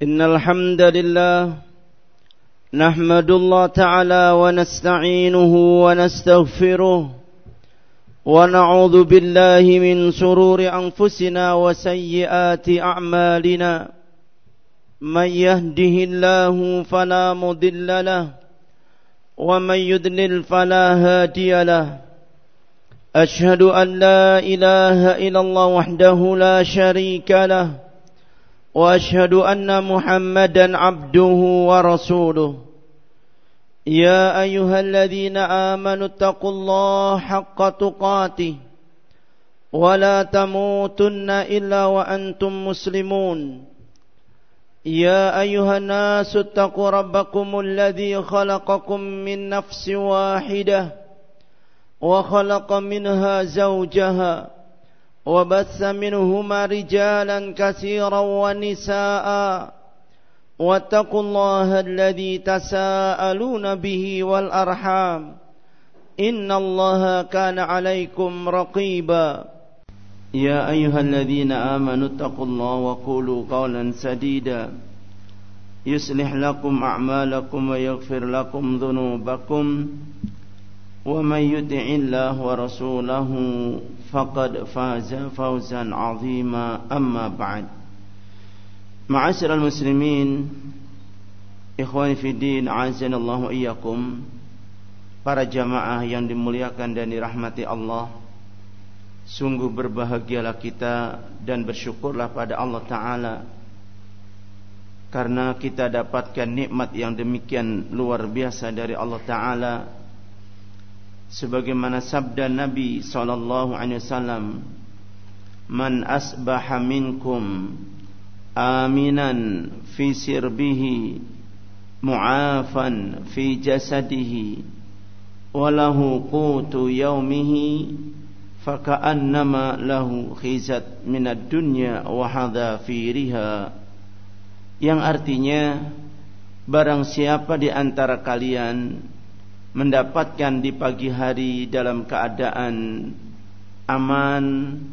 إن الحمد لله نحمد الله تعالى ونستعينه ونستغفره ونعوذ بالله من شرور أنفسنا وسيئات أعمالنا من يهده الله فلا مضل له ومن يضلل فلا هادي له أشهد أن لا إله إلا الله وحده لا شريك له وأشهد أن محمدا عبده ورسوله يا أيها الذين آمنوا اتقوا الله حق تقاته ولا تموتن إلا وأنتم مسلمون يا أيها الناس اتقوا ربكم الذي خلقكم من نفس واحدة وخلق منها زوجها وبث منهما رجالا كثيرا ونساء واتقوا الله الذي تساءلون به والأرحام إن الله كان عليكم رقيبا يا أيها الذين آمنوا اتقوا الله وقولوا قولا سديدا يصلح لكم أعمالكم ويغفر لكم ذنوبكم ومن يطع الله ورسوله فقد فاز فوزا عظيما أما بعد معاشر المسلمين ikhwani fi din azanallahu iyyakum, para jamaah yang dimuliakan dan dirahmati Allah, sungguh berbahagialah kita dan bersyukurlah pada Allah Ta'ala karena kita dapatkan nikmat yang demikian luar biasa dari Allah Ta'ala. Sebagaimana sabda Nabi SAW, man asbaha minkum aminan fi sirbihi mu'afan fi jasadihi walahu qutu yaumihi faka'annama lahu khizat minad dunya wa hadafiriha, yang artinya barang siapa di antara kalian mendapatkan di pagi hari dalam keadaan aman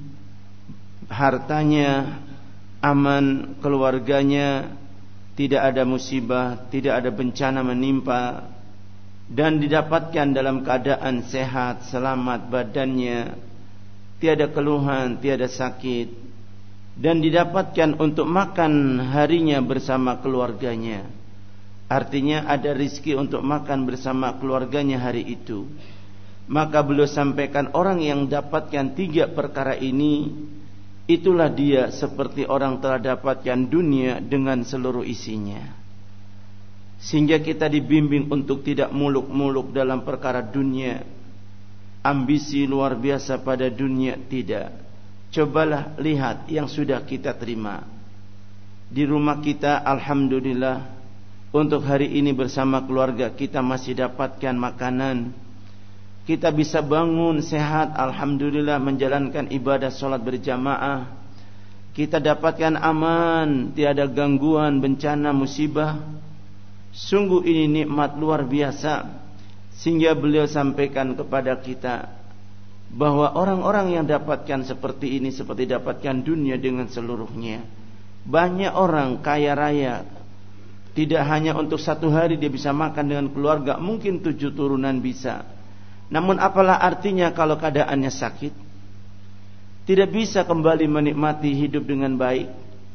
hartanya, aman keluarganya, tidak ada musibah, tidak ada bencana menimpa, dan didapatkan dalam keadaan sehat, selamat badannya, tiada keluhan, tiada sakit, dan didapatkan untuk makan harinya bersama keluarganya, artinya ada rizki untuk makan bersama keluarganya hari itu, maka beliau sampaikan orang yang dapatkan 3 perkara ini, itulah dia seperti orang telah dapatkan dunia dengan seluruh isinya. Sehingga kita dibimbing untuk tidak muluk-muluk dalam perkara dunia, ambisi luar biasa pada dunia, tidak. Cobalah lihat yang sudah kita terima di rumah kita. Alhamdulillah, untuk hari ini bersama keluarga kita masih dapatkan makanan, kita bisa bangun sehat, alhamdulillah, menjalankan ibadah salat berjamaah, kita dapatkan aman, tiada gangguan, bencana, musibah. Sungguh ini nikmat luar biasa. Sehingga beliau sampaikan kepada kita bahwa orang-orang yang dapatkan seperti ini seperti dapatkan dunia dengan seluruhnya. Banyak orang kaya raya, tidak hanya untuk 1 hari dia bisa makan dengan keluarga, mungkin 7 turunan bisa. Namun apalah artinya kalau keadaannya sakit, tidak bisa kembali menikmati hidup dengan baik.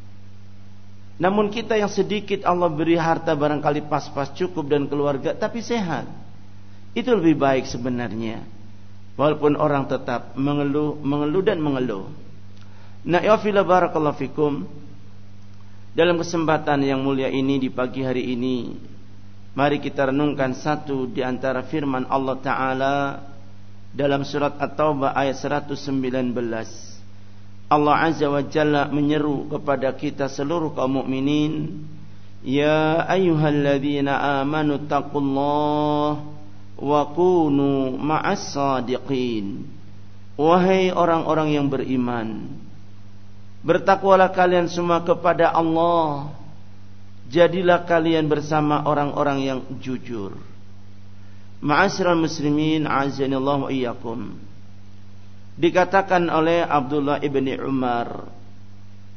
Namun kita yang sedikit Allah beri harta barangkali pas-pas cukup dan keluarga, tapi sehat, itu lebih baik sebenarnya. Walaupun orang tetap mengeluh dan mengeluh. Nah, ya fillah barakallahu fikum, dalam kesempatan yang mulia ini di pagi hari ini, mari kita renungkan satu di antara firman Allah Ta'ala dalam surat At-Taubah ayat 119. Allah Azza wa Jalla menyeru kepada kita seluruh kaum mukminin, ya ayyuhalladzina amanu taqullaha wa kunu ma'as sadiqin. Wahai orang-orang yang beriman, bertakwalah kalian semua kepada Allah, jadilah kalian bersama orang-orang yang jujur. Ma'asyiral muslimin, azanillahu wa iyyakum. Dikatakan oleh Abdullah ibni Umar,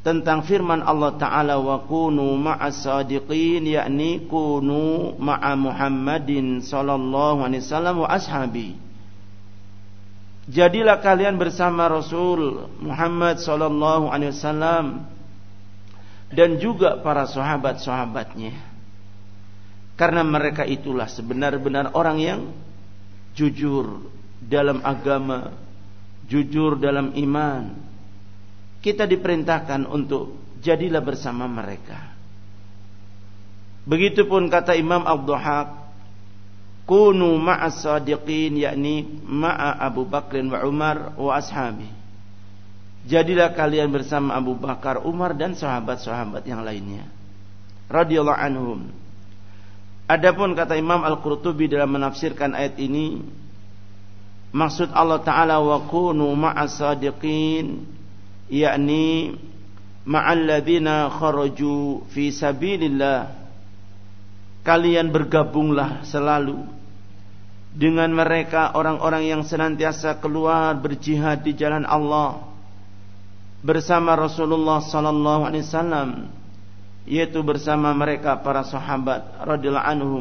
tentang firman Allah Ta'ala wa kunu ma'as sadiqin, yakni kunu ma'a Muhammadin sallallahu alaihi wasallam wa ashabi. Jadilah kalian bersama Rasul Muhammad sallallahu alaihi wasallam dan juga para sahabat-sahabatnya, karena mereka itulah sebenar-benar orang yang jujur dalam agama, jujur dalam iman. Kita diperintahkan untuk jadilah bersama mereka. Begitupun kata Imam Ad-Dhahhak, kunu ma'as sadiqin, yakni ma'a Abu Bakrin wa Umar wa ashabi. Jadilah kalian bersama Abu Bakar, Umar dan sahabat-sahabat yang lainnya radhiyallahu anhum. Adapun kata Imam Al-Qurtubi dalam menafsirkan ayat ini, maksud Allah Ta'ala wa kunu ma'as sadiqin, yakni ma'al ladzina kharaju fi sabilillah, kalian bergabunglah selalu dengan mereka orang-orang yang senantiasa keluar berjihad di jalan Allah bersama Rasulullah sallallahu alaihi wasallam, yaitu bersama mereka para sahabat radhiyallahu anhum,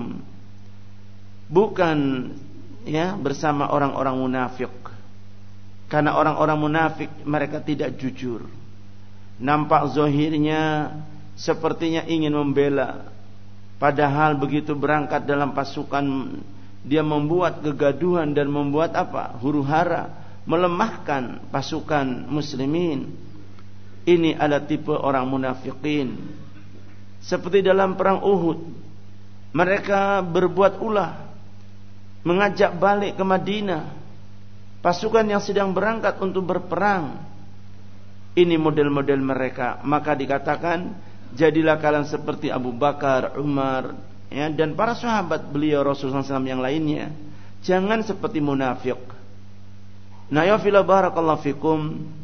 bukan bersama orang-orang munafik. Karena orang-orang munafik mereka tidak jujur. Nampak zahirnya sepertinya ingin membela, padahal begitu berangkat dalam pasukan dia membuat kegaduhan dan membuat huru-hara, melemahkan pasukan muslimin. Ini adalah tipe orang munafikin. Seperti dalam perang Uhud, mereka berbuat ulah, mengajak balik ke Madinah pasukan yang sedang berangkat untuk berperang. Ini model-model mereka. Maka dikatakan, jadilah kalian seperti Abu Bakar, Umar, dan para sahabat beliau Rasulullah SAW yang lainnya. Jangan seperti munafik. Nah, ya fila barakallahu fikum,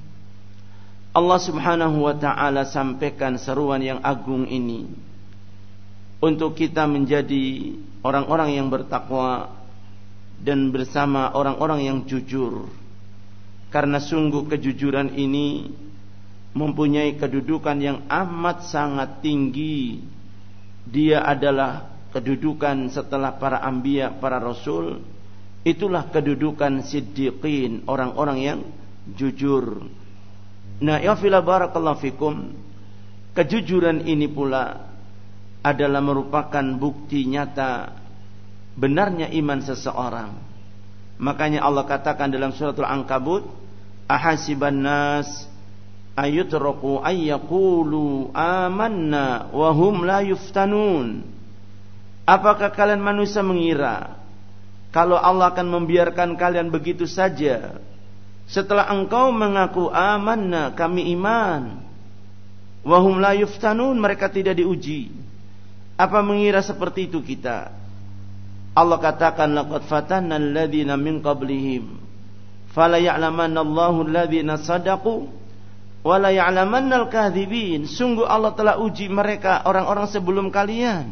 Allah Subhanahu wa ta'ala sampaikan seruan yang agung ini untuk kita menjadi orang-orang yang bertakwa dan bersama orang-orang yang jujur. Karena sungguh kejujuran ini mempunyai kedudukan yang amat sangat tinggi. Dia adalah kedudukan setelah para anbiya, para rasul. Itulah kedudukan siddiqin, orang-orang yang jujur. Nah, ya fila barakallahu fikum, kejujuran ini pula adalah merupakan bukti nyata benarnya iman seseorang. Makanya Allah katakan dalam suratul Ankabut, ahasiban nas ayutraku ayyaqulu amanna wa hum la yuftanun. Apakah kalian manusia mengira kalau Allah akan membiarkan kalian begitu saja setelah engkau mengaku amanna, kami iman, wa hum la yuftanun, mereka tidak diuji? Apa mengira seperti itu kita? Allah katakan, laqad fatanna alladhina min qablihim fala ya'lamanna Allahu alladhina sadaqu wa la ya'lamanna al-kadhibin. Sungguh Allah telah uji mereka, orang-orang sebelum kalian,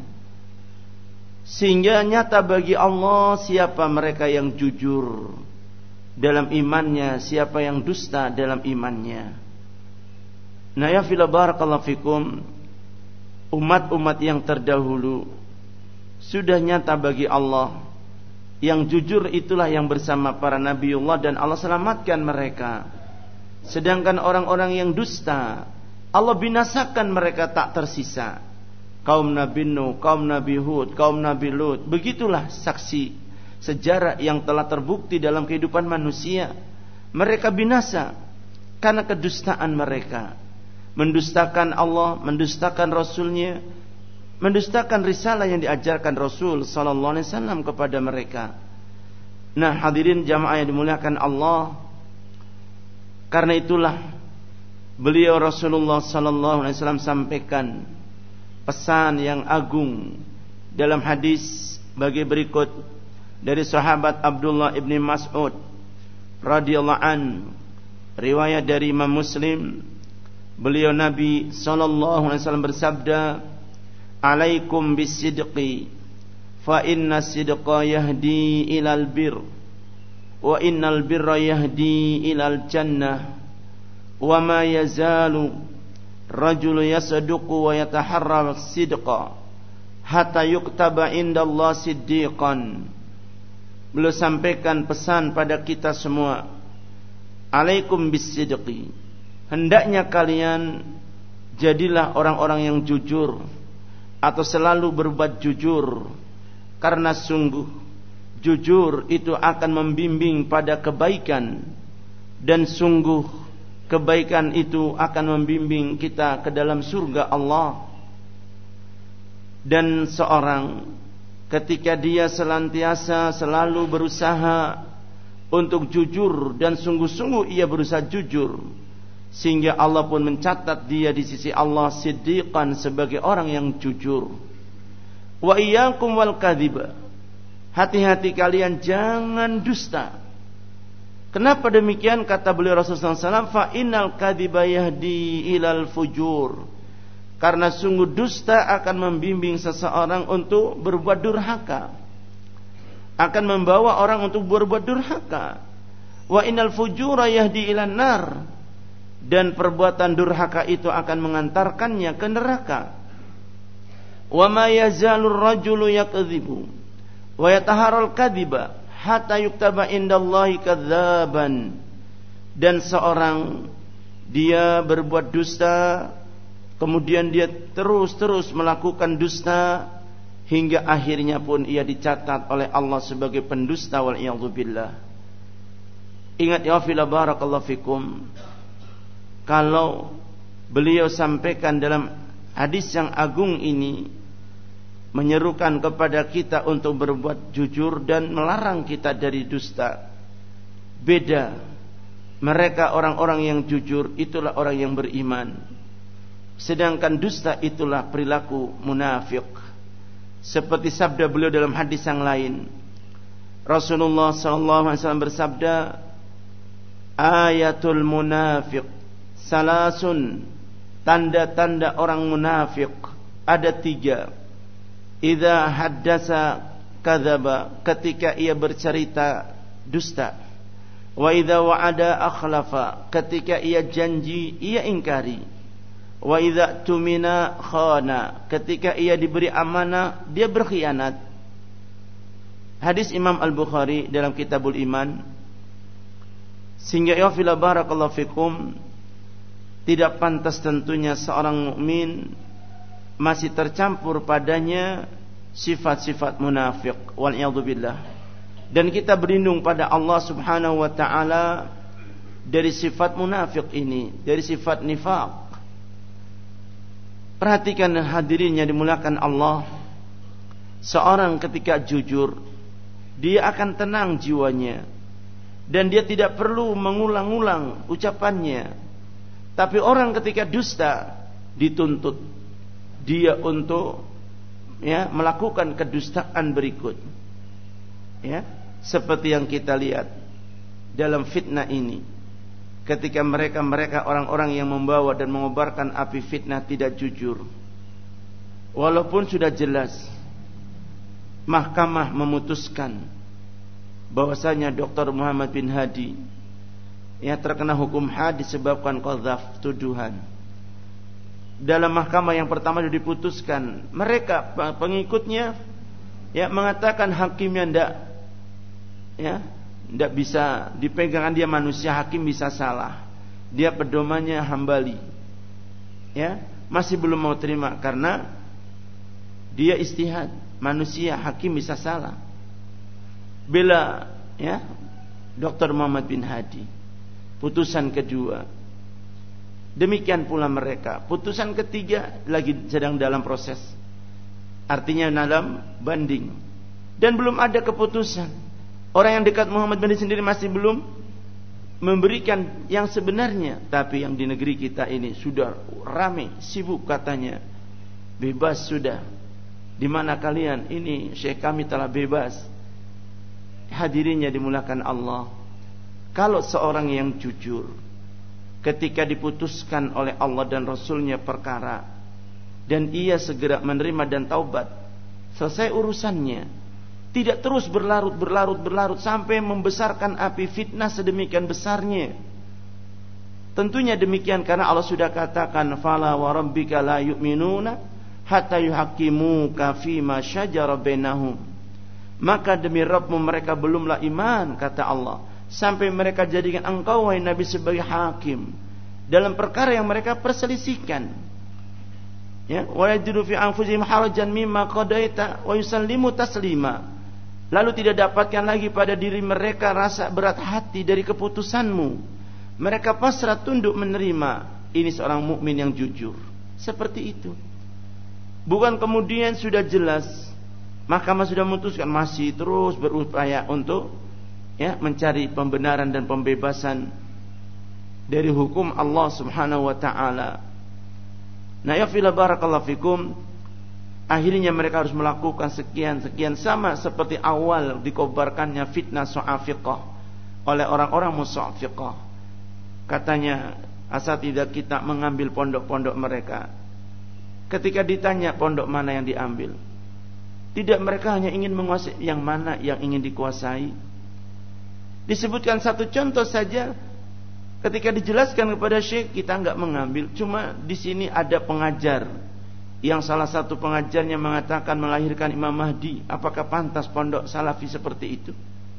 sehingga nyata bagi Allah siapa mereka yang jujur dalam imannya, siapa yang dusta dalam imannya. Nah, ya fila barakallahu fikum, umat-umat yang terdahulu sudah nyata bagi Allah, yang jujur itulah yang bersama para nabiullah dan Allah selamatkan mereka. Sedangkan orang-orang yang dusta, Allah binasakan mereka tak tersisa. Kaum Nabi Nuh, kaum Nabi Hud, kaum Nabi Lut. Begitulah saksi sejarah yang telah terbukti dalam kehidupan manusia. Mereka binasa karena kedustaan mereka, mendustakan Allah, mendustakan Rasulnya, mendustakan risalah yang diajarkan Rasul sallallahu alaihi wasallam kepada mereka. Nah, hadirin jamaah yang dimuliakan Allah, karena itulah beliau Rasulullah sallallahu alaihi wasallam sampaikan pesan yang agung dalam hadis bagi berikut dari sahabat Abdullah ibni Mas'ud radhiyallahu an, riwayat dari Imam Muslim. Beliau Nabi sallallahu alaihi wasallam bersabda, alaikum bisidqi fa inna sidqa yahdi ilal bir wa innal birra yahdi ilal jannah wa ma yazalu rajulu yasduqu wa yataharra sidqa hatta yuktaba indallah siddiqan. Beliau sampaikan pesan pada kita semua, alaikum bisidqi, hendaknya kalian jadilah orang-orang yang jujur atau selalu berbuat jujur, karena sungguh jujur itu akan membimbing pada kebaikan, dan sungguh kebaikan itu akan membimbing kita ke dalam surga Allah. Dan seorang ketika dia senantiasa selalu berusaha untuk jujur dan sungguh-sungguh ia berusaha jujur, sehingga Allah pun mencatat dia di sisi Allah siddiqan, sebagai orang yang jujur. Wa iyyakum wal kadhiba, hati-hati kalian jangan dusta. Kenapa demikian? Kata beliau Rasulullah SAW, fa innal kadhiba yahdi ilal fujur, karena sungguh dusta akan membimbing seseorang untuk berbuat durhaka, akan membawa orang untuk berbuat durhaka. Wa innal fujura yahdi ilan nar, dan perbuatan durhaka itu akan mengantarkannya ke neraka. Wa ma yazalur rajulu yakdzibu wa yataharral kadhiba hatta yuktaba indallahi kadzaban, dan seorang dia berbuat dusta, kemudian dia terus melakukan dusta, hingga akhirnya pun ia dicatat oleh Allah sebagai pendusta, wal iyadzu billah. Ingat ya fillah, barakallahu fikum, kalau beliau sampaikan dalam hadis yang agung ini menyerukan kepada kita untuk berbuat jujur dan melarang kita dari dusta. Beda, mereka orang-orang yang jujur itulah orang yang beriman, sedangkan dusta itulah perilaku munafik. Seperti sabda beliau dalam hadis yang lain, Rasulullah SAW bersabda, ayatul munafiq salasun, tanda-tanda orang munafik ada 3. Idza haddasa kadzaba, ketika ia bercerita dusta. Wa idza wa'ada akhlafa, ketika ia janji ia ingkari. Wa idza tumina khana, ketika ia diberi amanah dia berkhianat. Hadis Imam Al-Bukhari dalam Kitabul Iman. Sehingga ya fila barakallahu fikum, tidak pantas tentunya seorang mukmin masih tercampur padanya sifat-sifat munafik, wal iyadzu billah. Dan kita berlindung pada Allah Subhanahu wa taala dari sifat munafik ini, dari sifat nifaq. Perhatikan hadirin yang dimuliakan Allah, seorang ketika jujur dia akan tenang jiwanya, dan dia tidak perlu mengulang-ulang ucapannya. Tapi orang ketika dusta dituntut dia untuk melakukan kedustaan berikut, seperti yang kita lihat dalam fitnah ini, ketika mereka orang-orang yang membawa dan mengobarkan api fitnah tidak jujur, walaupun sudah jelas mahkamah memutuskan bahwasanya Dr. Muhammad bin Hadi terkena hukum had disebabkan qadzaf, tuduhan. Dalam mahkamah yang pertama sudah diputuskan, mereka pengikutnya mengatakan hakimnya ndak bisa dipegang, dia manusia, hakim bisa salah, dia pedomannya Hambali, masih belum mau terima karena dia istihad, manusia, hakim bisa salah. Bela Dr. Muhammad bin Hadi, putusan kedua. Demikian pula mereka, putusan ketiga lagi sedang dalam proses, artinya dalam banding, dan belum ada keputusan. Orang yang dekat Muhammad bin Hadi sendiri masih belum memberikan yang sebenarnya. Tapi yang di negeri kita ini sudah ramai, sibuk katanya, bebas sudah. Di mana kalian? Ini syekh kami telah bebas. Hadirinnya dimulakan Allah, kalau seorang yang jujur ketika diputuskan oleh Allah dan Rasulnya perkara, dan ia segera menerima dan taubat, selesai urusannya, tidak terus berlarut sampai membesarkan api fitnah sedemikian besarnya, Tentunya demikian karena Allah sudah katakan fala wa rabbika la yu'minuna hatta yuhaqqimuka fima syajara bainahum. Maka demi Rabbmu mereka belumlah iman, kata Allah, sampai mereka jadikan engkau wahai Nabi sebagai hakim dalam perkara yang mereka perselisihkan. Ya, wa yajidu fi anfusihim harajan mimma qadaita wa yusallimu taslima. Lalu tidak dapatkan lagi pada diri mereka rasa berat hati dari keputusanmu. Mereka pasrah tunduk menerima. Ini seorang mukmin yang jujur. Seperti itu. Bukan kemudian sudah jelas, mahkamah sudah memutuskan, masih terus berupaya untuk mencari pembenaran dan pembebasan dari hukum Allah Subhanahu wa taala. Nah, ya fila barakallahu fikum, akhirnya mereka harus melakukan sekian sama seperti awal dikobarkannya fitnah Su'afiqah oleh orang-orang Musafiqah. Katanya asatidzah kita mengambil pondok-pondok mereka. Ketika ditanya pondok mana yang diambil, tidak, mereka hanya ingin menguasai yang mana yang ingin dikuasai. Disebutkan satu contoh saja, ketika dijelaskan kepada syekh, kita enggak mengambil. Cuma di sini ada pengajar yang salah satu pengajarnya mengatakan melahirkan Imam Mahdi. Apakah pantas pondok salafi seperti itu?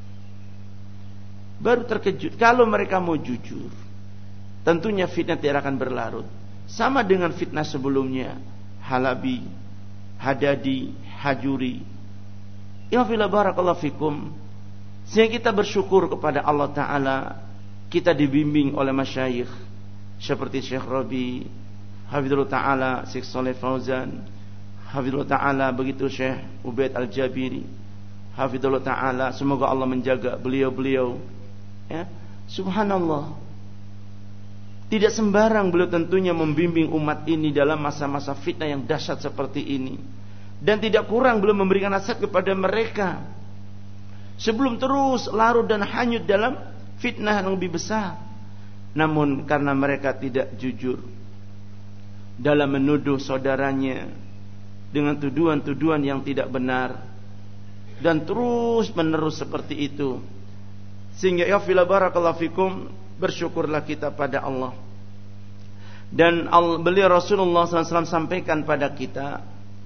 Baru terkejut. Kalau mereka mau jujur, tentunya fitnah tidak akan berlarut. Sama dengan fitnah sebelumnya, Halabi, Hadadi, Hajuri. Ya fila barakallahu fikum. Sehingga kita bersyukur kepada Allah Ta'ala, kita dibimbing oleh masyayikh seperti Syekh Rabi, Hafizullah Ta'ala, Syekh Saleh Fauzan, Hafizullah Ta'ala, begitu Syekh Ubaid Al-Jabiri, Hafizullah Ta'ala. Semoga Allah menjaga beliau-beliau. Ya, subhanallah. Tidak sembarang beliau tentunya membimbing umat ini dalam masa-masa fitnah yang dahsyat seperti ini. Dan tidak kurang beliau memberikan nasihat kepada mereka sebelum terus larut dan hanyut dalam fitnah yang lebih besar. Namun karena mereka tidak jujur dalam menuduh saudaranya dengan tuduhan-tuduhan yang tidak benar, dan terus menerus seperti itu, sehingga ya fila barakallahu fikum, bersyukurlah kita pada Allah. Dan beliau Rasulullah SAW sampaikan pada kita,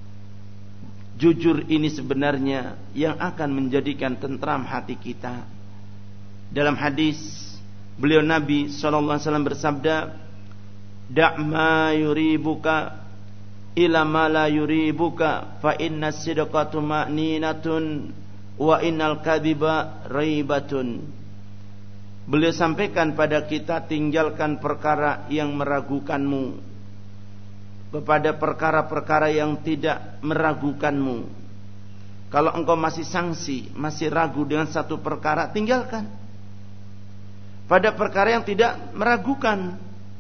jujur ini sebenarnya yang akan menjadikan tentram hati kita. Dalam hadis beliau Nabi SAW bersabda, "Da' ma yuribuka ila ma la yuribuka, fa inna sidqatu ma'ninatun wa innal kadhiba raibatun." Beliau sampaikan pada kita, tinggalkan perkara yang meragukanmu kepada perkara-perkara yang tidak meragukanmu. Kalau engkau masih sangsi, masih ragu dengan satu perkara, tinggalkan pada perkara yang tidak meragukan.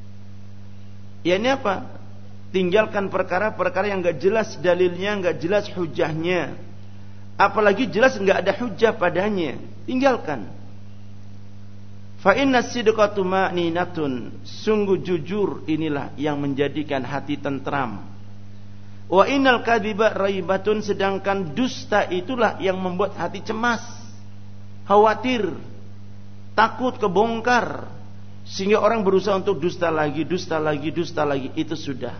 Ya, ini apa? Tinggalkan perkara-perkara yang enggak jelas dalilnya, enggak jelas hujahnya, apalagi jelas enggak ada hujah padanya. Tinggalkan. Fa inna sidqatu ma'ninatun, sungguh jujur inilah yang menjadikan hati tentram. Wa innal kadhiba raibatun, sedangkan dusta itulah yang membuat hati cemas, khawatir, takut kebongkar, sehingga orang berusaha untuk dusta lagi. Itu sudah.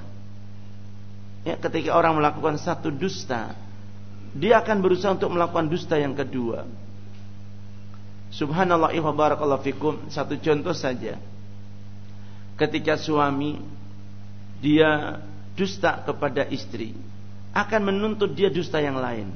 Ya, ketika orang melakukan satu dusta, dia akan berusaha untuk melakukan dusta yang kedua. Subhanallah wa barakallahu fikum. Satu contoh saja, ketika suami dia dusta kepada istri, akan menuntut dia dusta yang lain.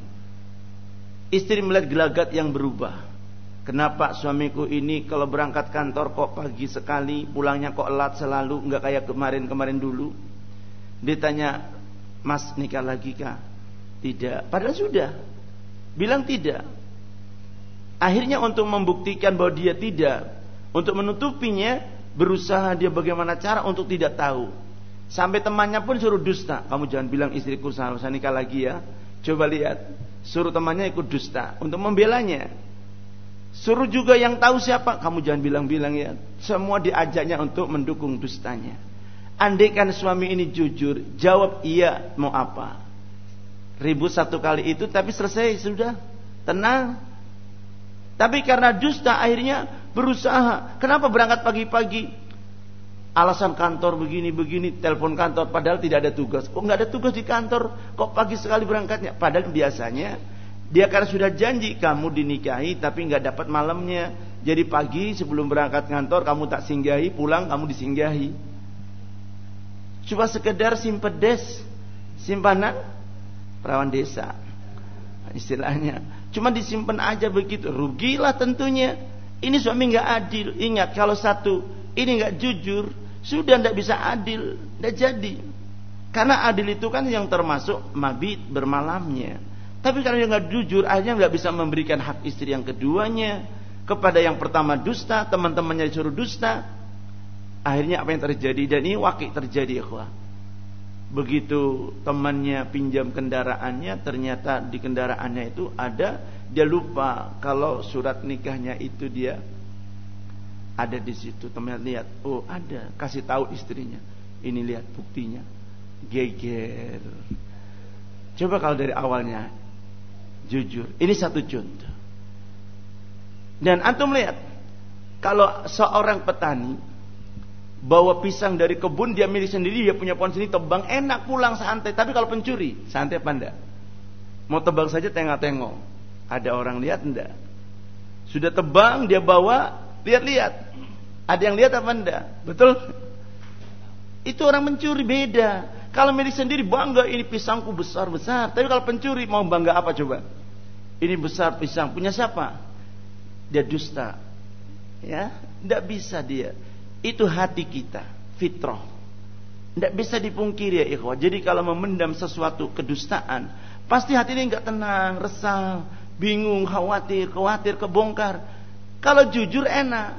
Istri melihat gelagat yang berubah. Kenapa suamiku ini kalau berangkat kantor kok pagi sekali, pulangnya kok telat selalu, enggak kayak kemarin dulu. Ditanya, "Mas, nikah lagi kah?" Tidak. Padahal sudah bilang tidak. Akhirnya untuk membuktikan bahwa dia tidak, untuk menutupinya, berusaha dia bagaimana cara untuk tidak tahu. Sampai temannya pun suruh dusta. "Kamu jangan bilang istriku saya nikah lagi ya." Coba lihat, suruh temannya ikut dusta untuk membelanya. Suruh juga yang tahu siapa, "Kamu jangan bilang-bilang ya." Semua diajaknya untuk mendukung dustanya. Andaikan suami ini jujur, jawab iya, mau apa? Ribut satu kali itu, tapi selesai sudah, tenang. Tapi karena dusta akhirnya berusaha. Kenapa berangkat pagi-pagi? Alasan kantor begini-begini, telepon kantor padahal tidak ada tugas. Kok nggak ada tugas di kantor? Kok pagi sekali berangkatnya? Padahal biasanya dia karena sudah janji kamu dinikahi tapi nggak dapat malamnya. Jadi pagi sebelum berangkat kantor kamu tak singgahi, pulang kamu disinggahi. Cuma sekedar simpedes, simpanan perawan desa istilahnya. Cuma disimpan aja begitu. Rugilah tentunya. Ini suami nggak adil. Ingat kalau satu ini nggak jujur, sudah tidak bisa adil, tidak jadi. Karena adil itu kan yang termasuk mabit bermalamnya. Tapi kalau dia nggak jujur, akhirnya nggak bisa memberikan hak istri yang keduanya. Kepada yang pertama dusta, teman-temannya disuruh dusta. Akhirnya apa yang terjadi? Dan ini wakil terjadi, ikhwah. Begitu temannya pinjam kendaraannya, ternyata di kendaraannya itu ada, dia lupa kalau surat nikahnya itu dia ada di situ. Temannya lihat, oh ada, kasih tahu istrinya, ini lihat buktinya, geger. Coba kalau dari awalnya jujur. Ini satu contoh. Dan antum lihat, kalau seorang petani bawa pisang dari kebun, dia milik sendiri, dia punya pohon sendiri, tebang, enak, pulang santai. Tapi kalau pencuri, santai apa enggak? Mau tebang saja tengok-tengok, ada orang lihat enggak? Sudah tebang, dia bawa, lihat-lihat, ada yang lihat apa enggak? Betul? Itu orang mencuri, beda. Kalau milik sendiri bangga, ini pisangku besar-besar. Tapi kalau pencuri mau bangga apa coba? Ini besar pisang, punya siapa? Dia dusta. Ya, enggak bisa dia. Itu hati kita, fitrah. Tidak bisa dipungkiri ya ikhwah. Jadi kalau memendam sesuatu kedustaan, pasti hati ini enggak tenang, resah, bingung, khawatir kebongkar. Kalau jujur enak.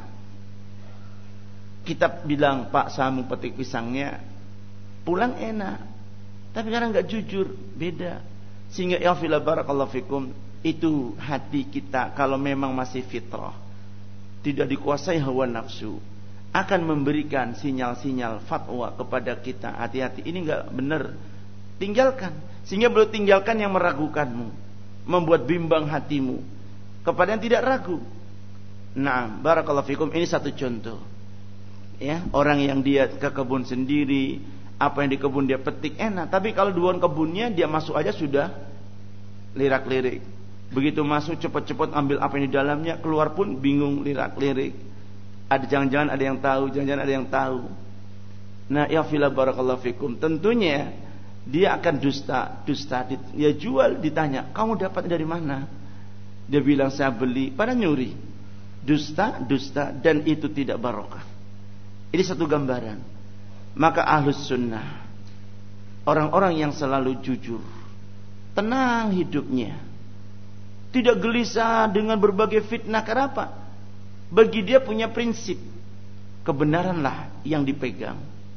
Kita bilang, Pak saya mau petik pisangnya, pulang enak. Tapi karena enggak jujur, beda. Sehingga ya fila barakallahu fikum, itu hati kita kalau memang masih fitrah, tidak dikuasai hawa nafsu, akan memberikan sinyal-sinyal fatwa kepada kita. Hati-hati, ini enggak benar, tinggalkan. Sehingga belum tinggalkan yang meragukanmu, membuat bimbang hatimu kepada yang tidak ragu. Nah, barakallahu fikum, ini satu contoh. Ya, orang yang dia ke kebun sendiri, apa yang di kebun dia petik enak, tapi kalau di kebunnya dia masuk aja sudah lirak-lirik. Begitu masuk cepat-cepat ambil apa yang di dalamnya, keluar pun bingung, lirak-lirik. Ada jangan-jangan ada yang tahu, jangan-jangan ada yang tahu. Nah, ya fila barakallahu fikum, tentunya dia akan dusta. Dia jual, ditanya, "Kamu dapat dari mana?" Dia bilang, "Saya beli." Pada nyuri. Dusta, dan itu tidak barokah. Ini satu gambaran. Maka ahlus sunnah, orang-orang yang selalu jujur, tenang hidupnya, tidak gelisah dengan berbagai fitnah. Kenapa? Bagi dia punya prinsip, kebenaranlah yang dipegang,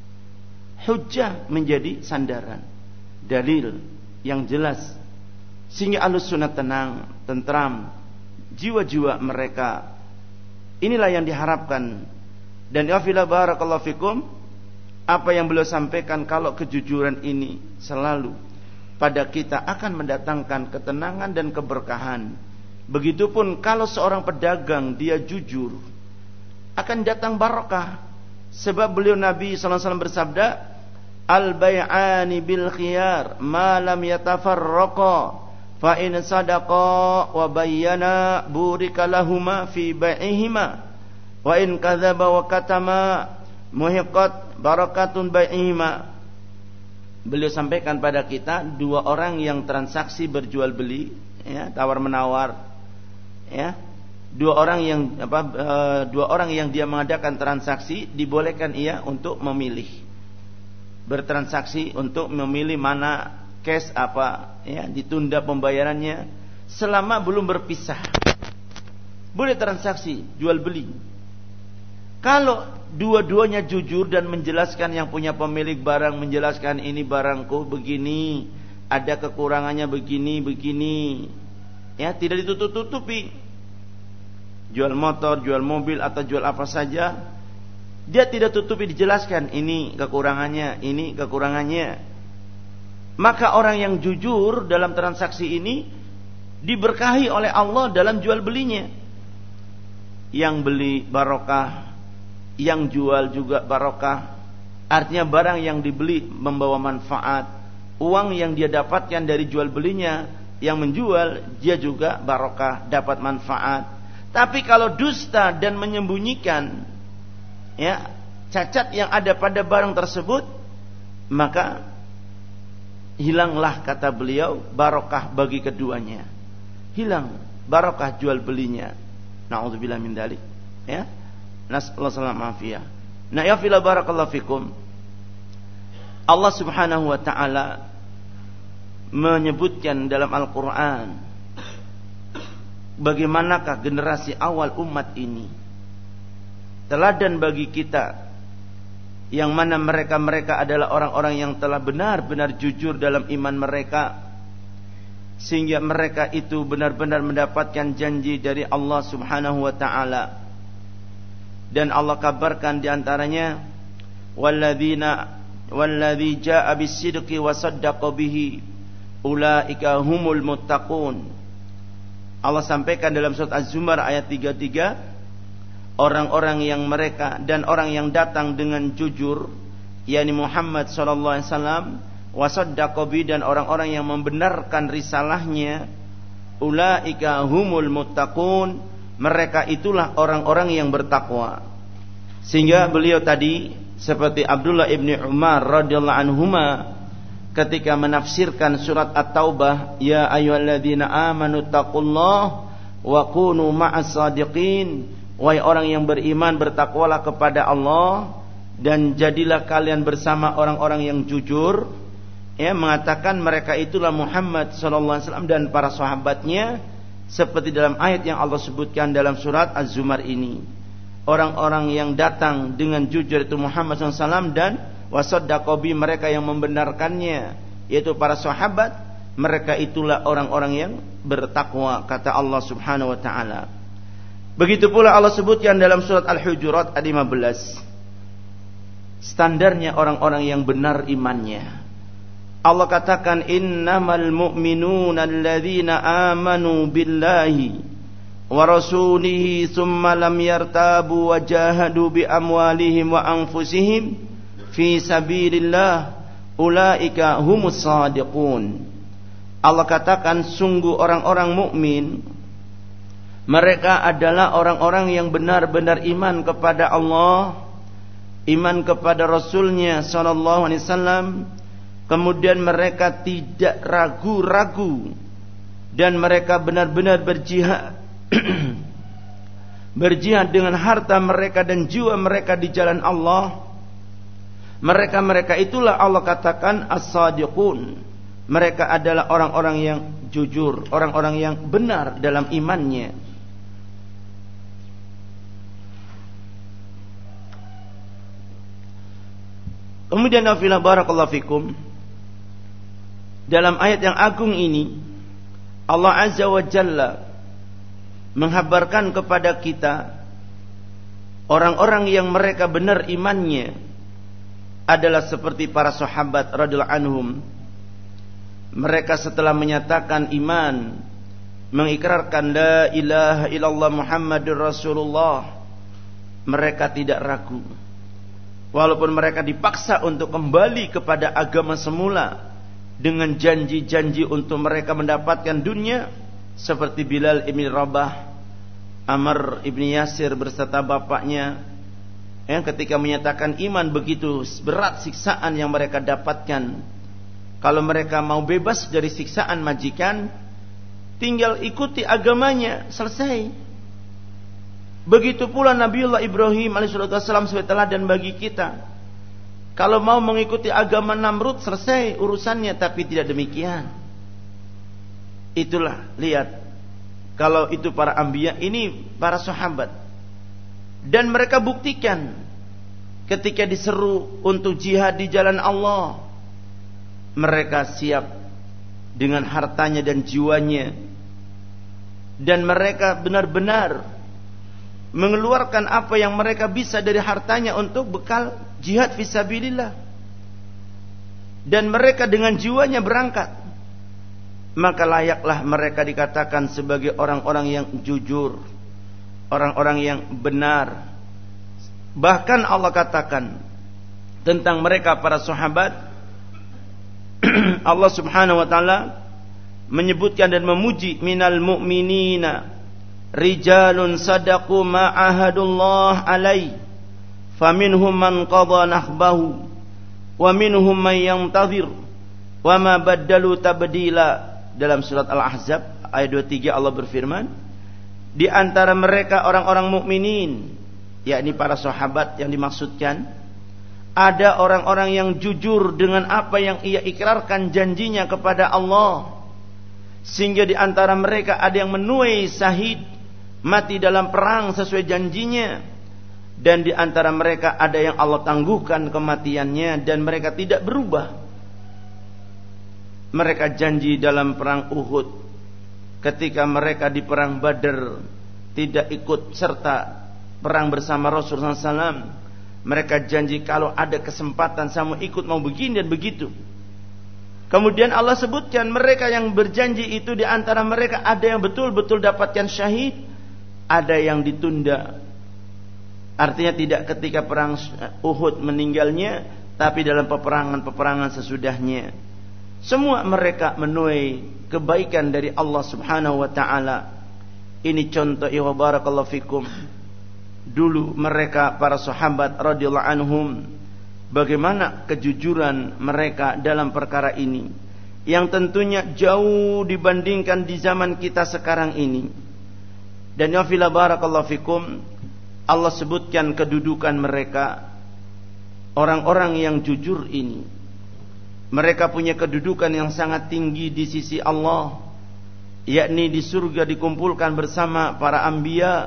hujjah menjadi sandaran, dalil yang jelas. Sehingga ahlus sunnah tenang, tentram, jiwa-jiwa mereka. Inilah yang diharapkan. Dan ya fila barakallahu fikum, apa yang beliau sampaikan, kalau kejujuran ini selalu pada kita akan mendatangkan ketenangan dan keberkahan. Begitupun kalau seorang pedagang dia jujur, akan datang barakah. Sebab beliau Nabi SAW bersabda, "Al-bay'ani bil khiyar ma lam yatafarraqa, fa in sadaqa wa bayyana burika lahuma fi bai'ihima, wa in kadzaba wa katama muhiqat barakatun bai'ihima." Beliau sampaikan pada kita, dua orang yang transaksi berjual beli, ya, tawar menawar, ya, dua orang yang dia mengadakan transaksi, dibolehkan ia untuk memilih, bertransaksi untuk memilih mana cash apa, ya, ditunda pembayarannya selama belum berpisah. Boleh transaksi jual beli. Kalau dua-duanya jujur dan menjelaskan, yang punya pemilik barang menjelaskan, ini barangku begini, ada kekurangannya begini, ya, tidak ditutup-tutupi. Jual motor, jual mobil, atau jual apa saja, dia tidak tutupi, dijelaskan, ini kekurangannya. Maka orang yang jujur dalam transaksi ini diberkahi oleh Allah dalam jual belinya. Yang beli barokah, yang jual juga barokah. Artinya barang yang dibeli membawa manfaat, uang yang dia dapatkan dari jual belinya yang menjual dia juga barokah, dapat manfaat. Tapi kalau dusta dan menyembunyikan ya cacat yang ada pada barang tersebut, maka hilanglah, kata beliau, barokah bagi keduanya. Hilang barokah jual belinya. Na'udzubillah min dzalik. Ya. Nasallahu alaihi wasallam. Nah, ya fila barakallahu fikum. Allah Subhanahu wa taala menyebutkan dalam Al-Qur'an bagaimanakah generasi awal umat ini teladan bagi kita, yang mana mereka adalah orang-orang yang telah benar-benar jujur dalam iman mereka, sehingga mereka itu benar-benar mendapatkan janji dari Allah Subhanahu wa taala. Dan Allah kabarkan di antaranya walladzi jaa'a bis-sidqi wa saddaqa bihi ulaika humul muttaqun. Allah sampaikan dalam surat Az-Zumar ayat 33, orang-orang yang mereka dan orang yang datang dengan jujur, yakni Muhammad sallallahu alaihi wasallam, wa saddaqa bi, dan orang-orang yang membenarkan risalahnya, ulaika humul muttaqun, mereka itulah orang-orang yang bertakwa. Sehingga beliau tadi seperti Abdullah ibni Umar radhiyallahu anhuma ketika menafsirkan surat At-Taubah, ya ayyuhalladzina amanu taqullaha wa kunu ma'as shadiqin, wahai orang yang beriman, bertakwalah kepada Allah dan jadilah kalian bersama orang-orang yang jujur. Ya, mengatakan mereka itulah Muhammad sallallahu alaihi wasallam dan para sahabatnya, seperti dalam ayat yang Allah sebutkan dalam surat Az-Zumar ini. Orang-orang yang datang dengan jujur itu Muhammad sallallahu alaihi wasallam, dan wasaddaqa bi, mereka yang membenarkannya yaitu para sahabat, mereka itulah orang-orang yang bertakwa, kata Allah Subhanahu wa taala. Begitu pula Allah sebutkan dalam surat Al-Hujurat ayat 15 standarnya orang-orang yang benar imannya. Allah katakan, innamal mu'minuna alladzina amanu billahi wa rasulihi thumma lam yartabu wa jahadu bi amwalihim wa anfusihim fi sabilillah ulaika humus shadiqun. Allah katakan, sungguh orang-orang mukmin, mereka adalah orang-orang yang benar-benar iman kepada Allah, iman kepada Rasulnya sallallahu alaihi wasallam, kemudian mereka tidak ragu-ragu dan mereka benar-benar berjihad berjihad dengan harta mereka dan jiwa mereka di jalan Allah. Mereka itulah Allah katakan as-sadiqun. Mereka adalah orang-orang yang jujur, orang-orang yang benar dalam imannya. Kemudian nafila barakallahu fikum, dalam ayat yang agung ini Allah Azza wa Jalla menghabarkan kepada kita orang-orang yang mereka benar imannya adalah seperti para sahabat radhiyallahu anhum. Mereka setelah menyatakan iman, mengikrarkan la ilaha illallah Muhammadur Rasulullah, mereka tidak ragu. Walaupun mereka dipaksa untuk kembali kepada agama semula dengan janji-janji untuk mereka mendapatkan dunia, seperti Bilal ibn Rabah, Amr ibn Yasir berserta bapaknya, yang ketika menyatakan iman, begitu berat siksaan yang mereka dapatkan. Kalau mereka mau bebas dari siksaan majikan, tinggal ikuti agamanya, selesai. Begitu pula Nabiullah Ibrahim alaihissalam sebagai teladan bagi kita. Kalau mau mengikuti agama Namrud, selesai urusannya. Tapi tidak demikian. Itulah, lihat, kalau itu para anbiya, ini para sahabat. Dan mereka buktikan ketika diseru untuk jihad di jalan Allah, mereka siap dengan hartanya dan jiwanya. Dan mereka benar-benar mengeluarkan apa yang mereka bisa dari hartanya untuk bekal jihad fisabilillah. Dan mereka dengan jiwanya berangkat. Maka layaklah mereka dikatakan sebagai orang-orang yang jujur, orang-orang yang benar. Bahkan Allah katakan tentang mereka para sahabat, Allah Subhanahu wa taala menyebutkan dan memuji, minal mu'minina rijalun sadaqu ma ahadullah alaihi faminhum man qadha nahbahu wa minhum man yantazir wa ma baddalu tabdila. Dalam surat Al-Ahzab ayat 23 Allah berfirman, di antara mereka orang-orang mukminin, yakni para sahabat yang dimaksudkan, ada orang-orang yang jujur dengan apa yang ia ikrarkan janjinya kepada Allah, sehingga di antara mereka ada yang menuai syahid, mati dalam perang sesuai janjinya, dan di antara mereka ada yang Allah tangguhkan kematiannya dan mereka tidak berubah. Mereka janji dalam perang Uhud, ketika mereka di perang Badar tidak ikut serta perang bersama Rasulullah SAW, mereka janji kalau ada kesempatan saya mau ikut, mau begini dan begitu. Kemudian Allah sebutkan mereka yang berjanji itu, di antara mereka ada yang betul-betul dapatkan syahid, ada yang ditunda. Artinya tidak ketika perang Uhud meninggalnya, tapi dalam peperangan sesudahnya. Semua mereka menuai kebaikan dari Allah Subhanahu wa taala. Ini contoh, ya barakallahu fikum. Dulu mereka para sahabat radhiyallahu anhum, bagaimana kejujuran mereka dalam perkara ini, yang tentunya jauh dibandingkan di zaman kita sekarang ini. Dan ya fila barakallahu fikum, Allah sebutkan kedudukan mereka, orang-orang yang jujur ini. Mereka punya kedudukan yang sangat tinggi di sisi Allah, yakni di surga dikumpulkan bersama para anbiya,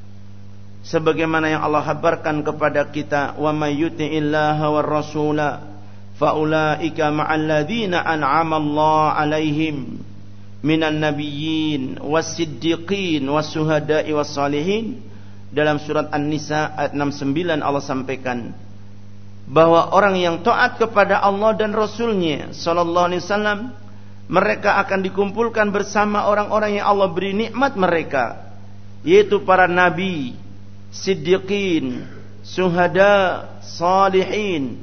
sebagaimana yang Allah kabarkan kepada kita, wa may yuti'illaha war rasula fa ulaika ma'al ladzina an'ama Allah 'alaihim minan nabiyyin was-siddiqin was-syuhada'i was-shalihin. Dalam surat An-Nisa ayat 69 Allah sampaikan bahwa orang yang taat kepada Allah dan Rasulnya sallallahu alaihi wasallam, mereka akan dikumpulkan bersama orang-orang yang Allah beri nikmat mereka, yaitu para nabi, siddiqin, syuhada, salihin.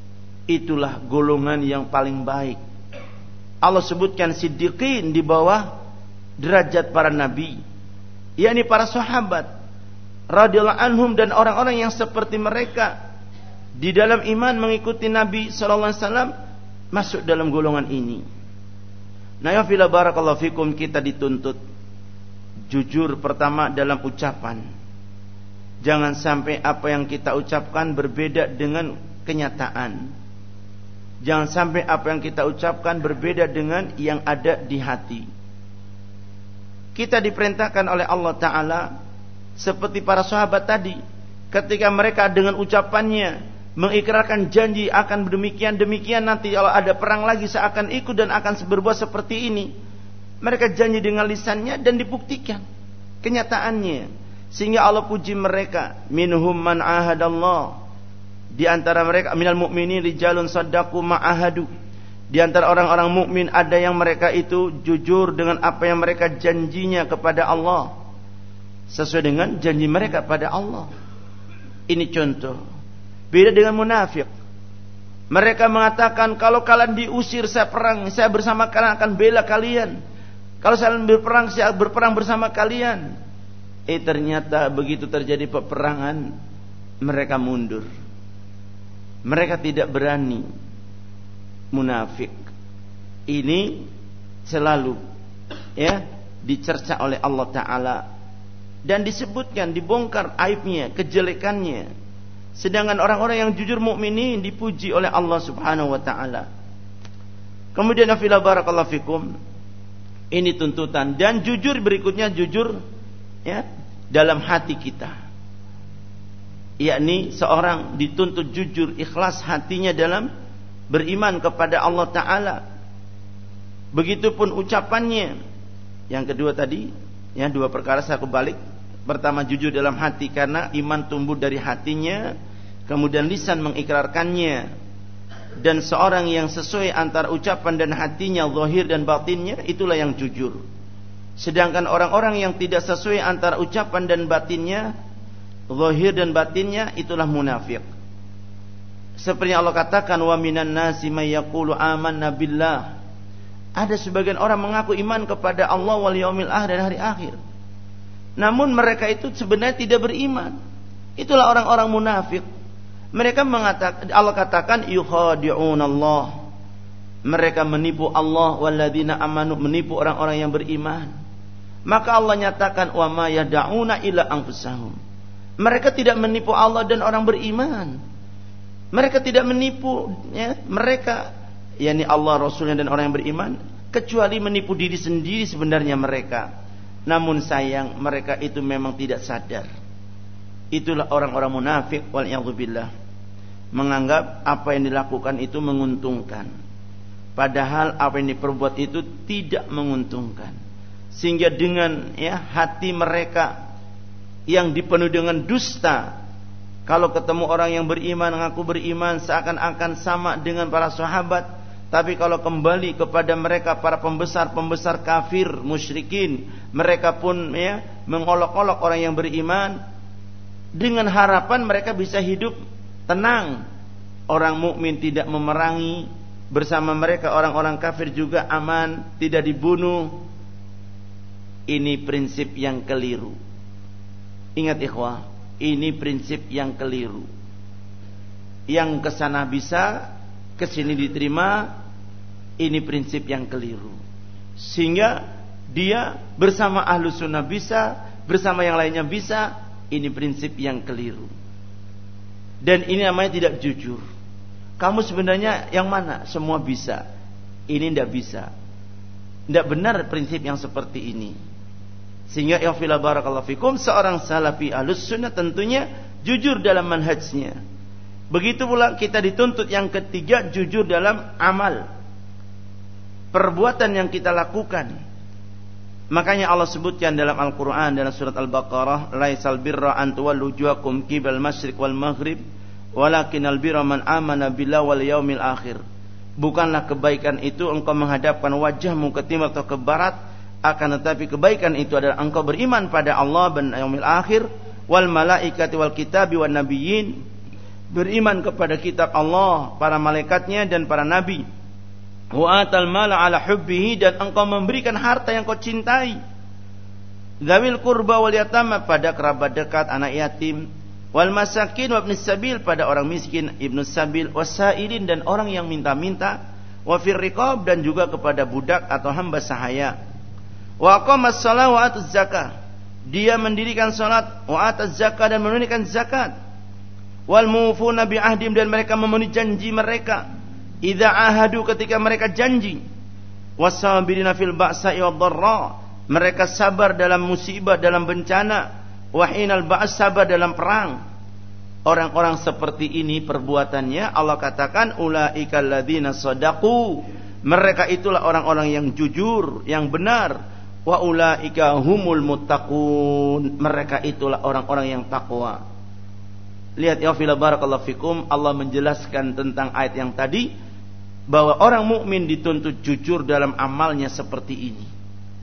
Itulah golongan yang paling baik. Allah sebutkan siddiqin di bawah derajat para nabi, yakni para sahabat radhiyallahu anhum, dan orang-orang yang seperti mereka di dalam iman mengikuti Nabi sallallahu alaihi wasallam masuk dalam golongan ini. Nah, ya fila barakallahu fikum, kita dituntut jujur pertama dalam ucapan. Jangan sampai apa yang kita ucapkan berbeda dengan kenyataan. Jangan sampai apa yang kita ucapkan berbeda dengan yang ada di hati. Kita diperintahkan oleh Allah Ta'ala seperti para sahabat tadi, ketika mereka dengan ucapannya mengikrarkan janji akan demikian nanti kalau ada perang lagi saya akan ikut dan akan berbuat seperti ini. Mereka janji dengan lisannya dan dibuktikan kenyataannya, sehingga Allah puji mereka, minhum man ahadallah, di antara mereka minal mu'minin rijalun sadaqu ma ahadu, di antara orang-orang mukmin ada yang mereka itu jujur dengan apa yang mereka janjinya kepada Allah, sesuai dengan janji mereka pada Allah. Ini contoh. Beda dengan munafik. Mereka mengatakan, kalau kalian diusir saya perang, saya bersama kalian akan bela kalian. Kalau saya berperang, saya berperang bersama kalian. Ternyata begitu terjadi peperangan, mereka mundur. Mereka tidak berani. Munafik ini selalu dicerca oleh Allah Ta'ala, dan disebutkan, dibongkar aibnya, kejelekannya. Sedangkan orang-orang yang jujur mukminin dipuji oleh Allah Subhanahu wa taala. Kemudian afila barakallahu fikum, ini tuntutan. Dan jujur berikutnya, jujur dalam hati kita, yakni seorang dituntut jujur, ikhlas hatinya dalam beriman kepada Allah Ta'ala. Begitupun ucapannya. Yang kedua tadi, dua perkara saya kebalik. Pertama, jujur dalam hati karena iman tumbuh dari hatinya, kemudian lisan mengikrarkannya. Dan seorang yang sesuai antara ucapan dan hatinya, zahir dan batinnya, itulah yang jujur. Sedangkan orang-orang yang tidak sesuai antara ucapan dan batinnya, zahir dan batinnya itulah munafik. Seperti Allah katakan, wa minan nasi may yaqulu amanna billah. Ada sebagian orang mengaku iman kepada Allah wal yaumil akhir dan hari akhir. Namun mereka itu sebenarnya tidak beriman. Itulah orang-orang munafik. Mereka mengatakan, Allah katakan yukhadi'unallah. Mereka menipu Allah, walladzina amanu, menipu orang-orang yang beriman. Maka Allah nyatakan wa ma yad'una ila anfusahum. Mereka tidak menipu Allah dan orang beriman. Mereka tidak menipu mereka, yakni Allah, Rasulnya dan orang yang beriman, kecuali menipu diri sendiri sebenarnya mereka. Namun sayang, mereka itu memang tidak sadar. Itulah orang-orang munafik wal'iyadzubillah, menganggap apa yang dilakukan itu menguntungkan, padahal apa yang diperbuat itu tidak menguntungkan. Sehingga dengan hati mereka yang dipenuhi dengan dusta, kalau ketemu orang yang beriman, mengaku beriman, seakan-akan sama dengan para sahabat. Tapi kalau kembali kepada mereka, para pembesar-pembesar kafir, musyrikin, mereka pun mengolok-olok orang yang beriman, dengan harapan mereka bisa hidup tenang. Orang mukmin tidak memerangi, bersama mereka orang-orang kafir juga aman, tidak dibunuh. Ini prinsip yang keliru. Ingat ikhwah, ini prinsip yang keliru. Yang kesana bisa, kesini diterima, ini prinsip yang keliru. Sehingga dia bersama ahlu sunnah bisa, bersama yang lainnya bisa, ini prinsip yang keliru. Dan ini namanya tidak jujur. Kamu sebenarnya yang mana? Semua bisa. Ini tidak bisa. Tidak benar prinsip yang seperti ini. Sehingga ya fila barakallahu fikum, seorang salafi ahlus sunnah tentunya jujur dalam manhajnya. Begitu pula kita dituntut yang ketiga, jujur dalam amal, perbuatan yang kita lakukan. Makanya Allah sebutkan dalam Al-Quran, dalam surat Al-Baqarah, laisal birra an tuwallu wujuhakum qibal masyriq wal maghrib walakinal birra man amana billahi wal yaumil akhir. Bukanlah kebaikan itu engkau menghadapkan wajahmu ke timur atau ke barat, akan tetapi kebaikan itu adalah engkau beriman pada Allah dan yaumil akhir, wal malaikati wal kitabi wan nabiyyin, beriman kepada kitab Allah, para malaikatnya dan para nabi. Wa atal mala ala hubbihi, dan engkau memberikan harta yang kau cintai. Dzawil qurba wal yatama, pada kerabat dekat, anak yatim, wal masakin wa ibnis sabil, pada orang miskin, ibnus sabil, wasailin, dan orang yang minta-minta, wa fir riqab, dan juga kepada budak atau hamba sahaya. Wa aqamas shalah wa ataz zakah, dia mendirikan salat, wa ataz zakah, dan menunaikan zakat. Wal mufuna bi ahdim, dan mereka memenuhi janji mereka. Idza ahadu, ketika mereka janji. Wasabirina fil ba'sa'i wad dharra, mereka sabar dalam musibah, dalam bencana. Wa hinal ba's, sabar dalam perang. Orang-orang seperti ini perbuatannya, Allah katakan ulaikal ladzina shadaqu, mereka itulah orang-orang yang jujur, yang benar. Wa ulaika humul muttaqun, mereka itulah orang-orang yang takwa. Lihat ya fila barakallahu fikum, Allah menjelaskan tentang ayat yang tadi, bahwa orang mukmin dituntut jujur dalam amalnya seperti ini.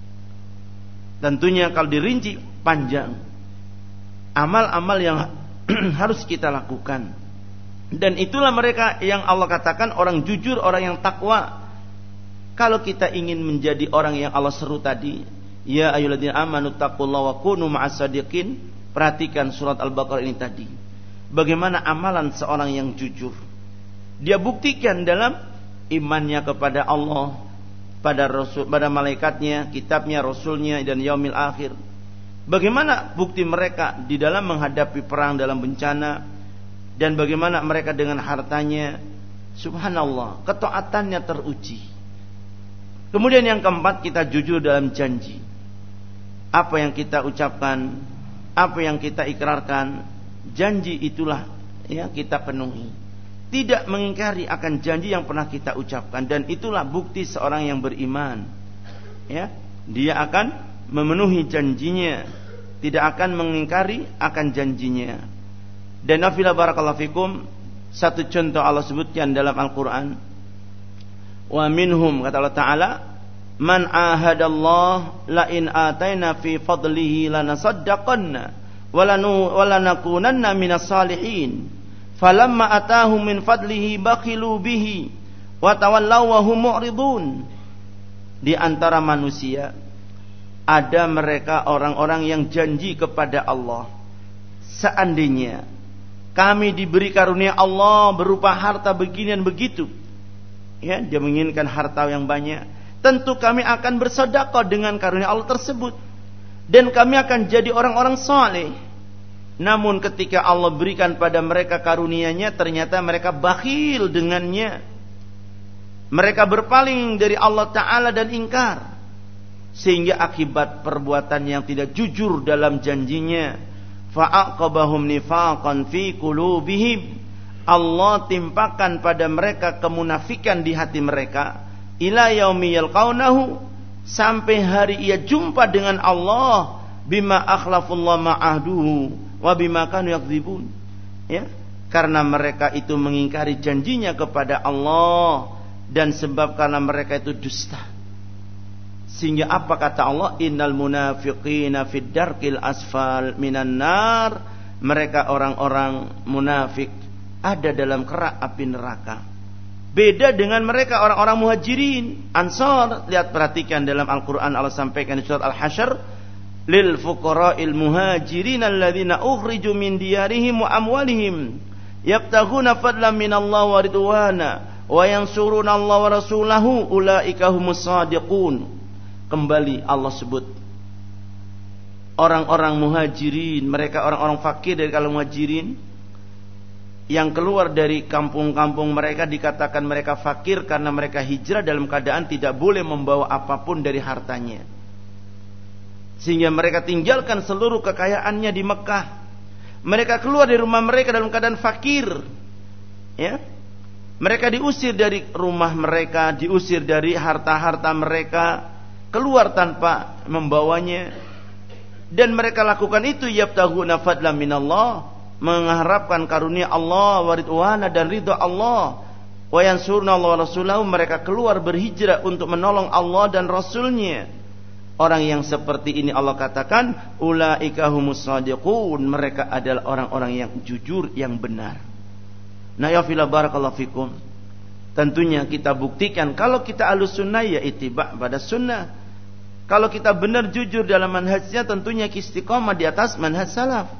Tentunya kalau dirinci panjang amal-amal yang harus kita lakukan. Dan itulah mereka yang Allah katakan orang jujur, orang yang takwa. Kalau kita ingin menjadi orang yang Allah seru tadi, ya ayyuhalladzina amanu taqullaha wa kunu ma'as shadiqin, perhatikan surat Al-Baqarah ini tadi. Bagaimana amalan seorang yang jujur? Dia buktikan dalam imannya kepada Allah, pada Rasul, pada malaikatnya, kitabnya, Rasulnya, dan yaumil akhir. Bagaimana bukti mereka di dalam menghadapi perang dalam bencana, dan bagaimana mereka dengan hartanya. Subhanallah, ketaatannya teruji. Kemudian yang keempat, kita jujur dalam janji. Apa yang kita ucapkan, apa yang kita ikrarkan, janji itulah ya kita penuhi. Tidak mengingkari akan janji yang pernah kita ucapkan, dan itulah bukti seorang yang beriman. Ya, dia akan memenuhi janjinya, tidak akan mengingkari akan janjinya. Dan nafila barakallahu fikum, satu contoh Allah sebutkan dalam Al-Quran. Wa minhum, kata Allah Ta'ala, man ahadallah la in ataina fi fadlihi lanasaddaqanna walanakunanna minas salihin. Falamma atahum min fadlihi bakhilu bihi wa tawallaw wa hum mu'ridun. Di antara manusia ada mereka orang-orang yang janji kepada Allah, seandainya kami diberi karunia Allah berupa harta begini dan begitu, ya, dia menginginkan harta yang banyak, tentu kami akan bersedekah dengan karunia Allah tersebut dan kami akan jadi orang-orang saleh. Namun ketika Allah berikan pada mereka karunia-Nya, ternyata mereka bakhil dengannya. Mereka berpaling dari Allah Ta'ala dan ingkar, sehingga akibat perbuatan yang tidak jujur dalam janjinya, fa'aqabahum nifaqan fi qulubihim, Allah timpakan pada mereka kemunafikan di hati mereka, ila yaumi yalqaunahu, sampai hari ia jumpa dengan Allah, bima akhlafullah ma'ahduhu wa bima kanu yakdzibun, ya, karena mereka itu mengingkari janjinya kepada Allah dan sebab karena mereka itu dusta. Sehingga apa kata Allah? Innal munafiqina fid darkil asfal minan nar. Mereka orang-orang munafik ada dalam kerak api neraka. Beda dengan mereka orang-orang muhajirin, ansar. Lihat, perhatikan dalam Al-Quran Allah sampaikan di surat Al-Hasyr, lil fuqara'il muhajirin alladzina ukhriju min diyarihim wa amwalihim yabtaghuna fadlan minallahi wa ridwana wa yansuruna Allah wa rasulahu ulaika humus shadiqun. Kembali Allah sebut orang-orang muhajirin, mereka orang-orang fakir dari kalangan muhajirin yang keluar dari kampung-kampung mereka, dikatakan mereka fakir karena mereka hijrah dalam keadaan tidak boleh membawa apapun dari hartanya, sehingga mereka tinggalkan seluruh kekayaannya di Mekah. Mereka keluar dari rumah mereka dalam keadaan fakir, ya. Mereka diusir dari rumah mereka, diusir dari harta-harta mereka, keluar tanpa membawanya. Dan mereka lakukan itu yabtaghuna fadlan minallah, mengharapkan karunia Allah wa ridwana dan ridha Allah, wa yansuruna Allah wa rasulahu, mereka keluar berhijrah untuk menolong Allah dan Rasulnya. Orang yang seperti ini Allah katakan ulaika humus shadiqun, mereka adalah orang-orang yang jujur, yang benar. Nah ya fillah barakallahu fikum, tentunya kita buktikan kalau kita ahlus sunnah ya ittiba pada sunnah. Kalau kita benar jujur dalam manhajnya, tentunya istiqamah di atas manhaj salaf.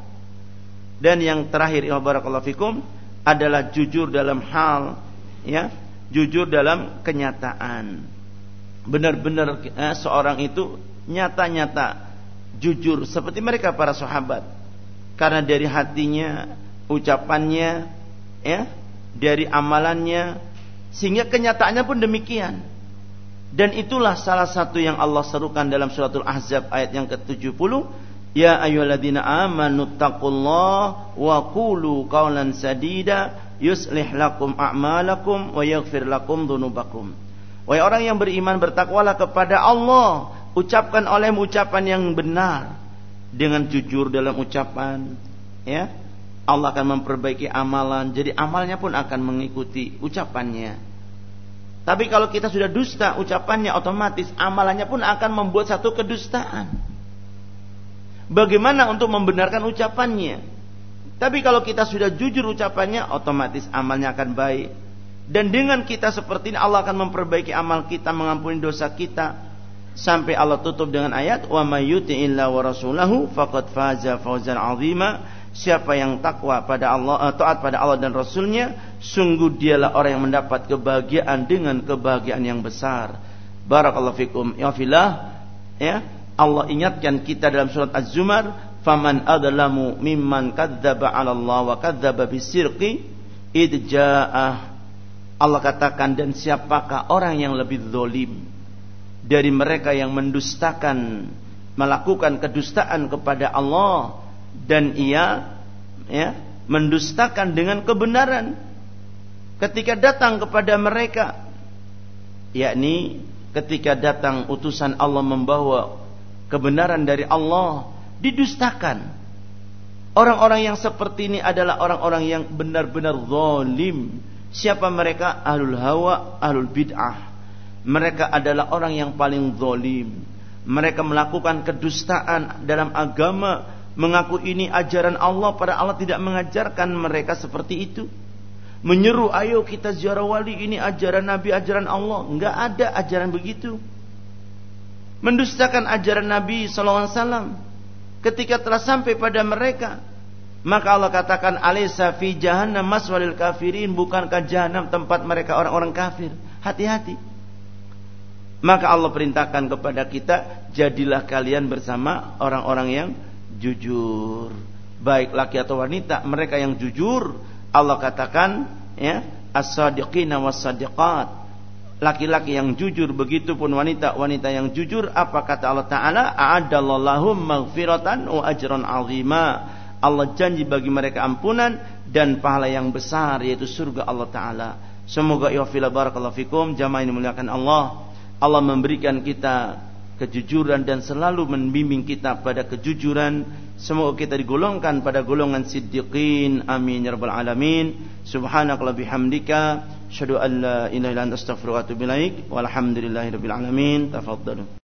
Dan yang terakhir ya barakallahu fikum adalah jujur dalam hal, ya, jujur dalam kenyataan. Benar-benar seorang itu nyata-nyata jujur seperti mereka para sahabat, karena dari hatinya, ucapannya, ya, dari amalannya, sehingga kenyataannya pun demikian. Dan itulah salah satu yang Allah serukan dalam suratul Ahzab ayat yang ke-70, ya ayyuhalladzina amanu taqullaha wa qulu qawlan sadida yuslih lakum a'malakum wa yaghfir lakum dzunubakum. Wahai orang yang beriman, bertakwalah kepada Allah, ucapkan olehmu ucapan yang benar dengan jujur dalam ucapan, ya. Allah akan memperbaiki amalan, jadi amalnya pun akan mengikuti ucapannya. Tapi kalau kita sudah dusta ucapannya, otomatis amalannya pun akan membuat satu kedustaan. Bagaimana untuk membenarkan ucapannya? Tapi kalau kita sudah jujur ucapannya, otomatis amalnya akan baik. Dan dengan kita seperti ini, Allah akan memperbaiki amal kita, mengampuni dosa kita. Sampai Allah tutup dengan ayat, wa may yuti'illah wa rasulahu faqad faza fawzan 'azima. Siapa yang takwa pada Allah, taat pada Allah dan Rasulnya, sungguh dialah orang yang mendapat kebahagiaan dengan kebahagiaan yang besar. Barakallahu fikum ya fillah, ya. Allah ingatkan kita dalam surat Az-Zumar, faman adlamu mimman kadzdzaba 'ala Allah wa kadzdzaba bisirqi id ja'ah. Allah katakan, dan siapakah orang yang lebih zalim dari mereka yang mendustakan, melakukan kedustaan kepada Allah, dan ia, ya, mendustakan dengan kebenaran ketika datang kepada mereka, yakni ketika datang utusan Allah membawa kebenaran dari Allah, didustakan. Orang-orang yang seperti ini adalah orang-orang yang benar-benar zalim. Siapa mereka? Ahlul hawa, ahlul bid'ah. Mereka adalah orang yang paling zalim. Mereka melakukan kedustaan dalam agama. mengaku ini ajaran Allah, padahal Allah tidak mengajarkan mereka seperti itu. Menyeru, ayo kita ziarah wali, ini ajaran Nabi, ajaran Allah. Enggak ada ajaran begitu. Mendustakan ajaran Nabi SAW ketika telah sampai pada mereka. Maka Allah katakan, alaysa fi jahannam maswalil kafirin, bukankah jahanam tempat mereka orang-orang kafir? Hati-hati. Maka Allah perintahkan kepada kita, jadilah kalian bersama orang-orang yang jujur, baik laki atau wanita. Mereka yang jujur, Allah katakan, ya, as-sadiqina was-sadiqat, laki-laki yang jujur, begitupun wanita-wanita yang jujur. Apa kata Allah Ta'ala? A'adallahu maghfiratan wa ajran 'azima. Allah janji bagi mereka ampunan dan pahala yang besar, yaitu surga Allah Ta'ala. Semoga ya fila barakallahu fikum, jamaah ini muliakan Allah. Allah memberikan kita kejujuran dan selalu membimbing kita pada kejujuran. Semoga kita digolongkan pada golongan siddiqin. Amin ya rabbal alamin. Subhanakallahumma bihamdika, asyhadu an la ilaha illa anta, astaghfiruka wa atubu ilaik. Walhamdulillahirabbil alamin. Tafadhalu.